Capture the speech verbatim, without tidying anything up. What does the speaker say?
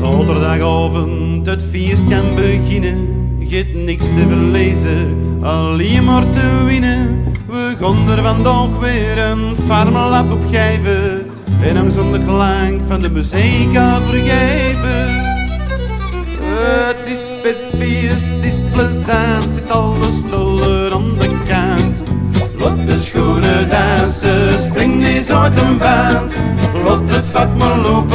Donderdagavond het feest kan beginnen. Je hebt niks te verlezen, alleen maar te winnen. We gaan er vandaag weer een farmelap op geven en een zonder klank van de muziek aan vergeven. Het is bij het feest, het is plezant, zit alle stoelen aan de kant. Laat de schoenen dansen, spring eens uit een band. Laat het vat maar lopen.